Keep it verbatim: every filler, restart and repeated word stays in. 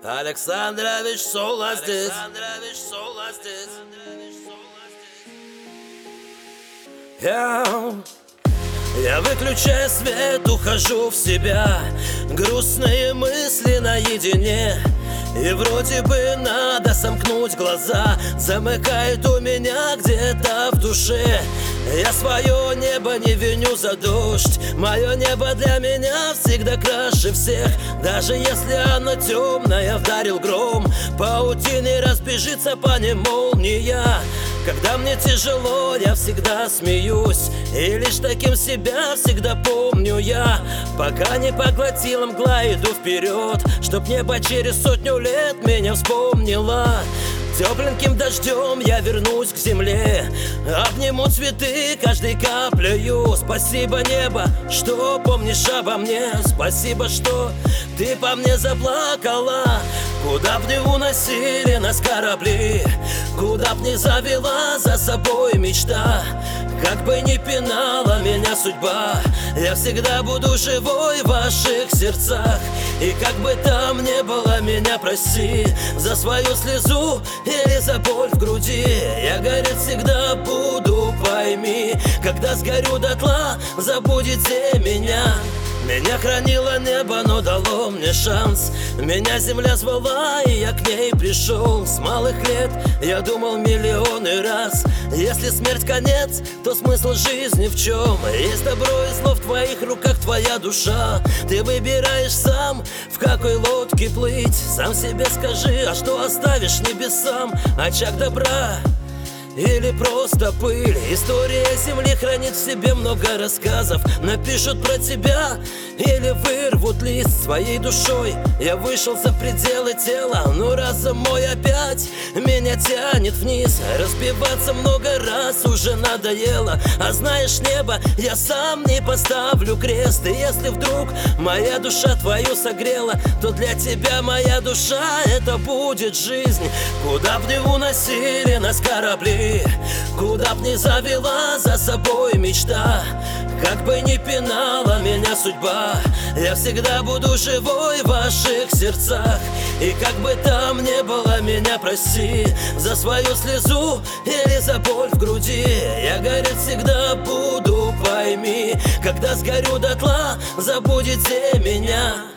Александрович Соло здесь. Я, я выключаю свет, ухожу в себя. Грустные мысли наедине. И вроде бы надо сомкнуть глаза. Замыкает у меня где-то в душе. Я свое небо не виню за дождь. Мое небо для меня всегда краше всех. Даже если оно темное, вдарил гром, паутиной разбежится по ней молния. Когда мне тяжело, я всегда смеюсь, и лишь таким себя всегда помню я. Пока не поглотила мгла, иду вперед, чтоб небо через сотню лет меня вспомнило. Тепленьким дождем я вернусь к земле, обниму цветы каждой каплею. Спасибо, небо, что помнишь обо мне. Спасибо, что ты по мне заплакала. Куда б не уносили нас корабли, куда б не завела за собой мечта, как бы ни пинала меня судьба, я всегда буду живой в ваших сердцах. И как бы там не было, меня прости за свою слезу или за боль в груди. Я гореть всегда буду, пойми. Когда сгорю дотла, забудете меня. Меня хранило небо, но дало мне шанс. Меня земля звала, и я к ней пришел. С малых лет я думал миллионы раз: если смерть конец, то смысл жизни в чем? Есть добро и зло в твоих руках, твоя душа. Ты выбираешь сам, в какой лодке плыть. Сам себе скажи, а что оставишь небесам? Очаг добра или просто пыль? История земли хранит в себе много рассказов. Напишут про тебя или вырвут лист своей душой. Я вышел за пределы тела, но разум мой опять меня тянет вниз. Разбиваться много раз уже надоело. А знаешь, небо, я сам не поставлю крест. И если вдруг моя душа твою согрела, то для тебя моя душа — это будет жизнь. Куда б не уносили нас корабли, куда б не завела за собой мечта, как бы ни пинала меня судьба, я всегда буду живой в ваших сердцах. И как бы там не было, меня прости за свою слезу или за боль в груди. Я гореть всегда буду, пойми. Когда сгорю дотла, забудете меня.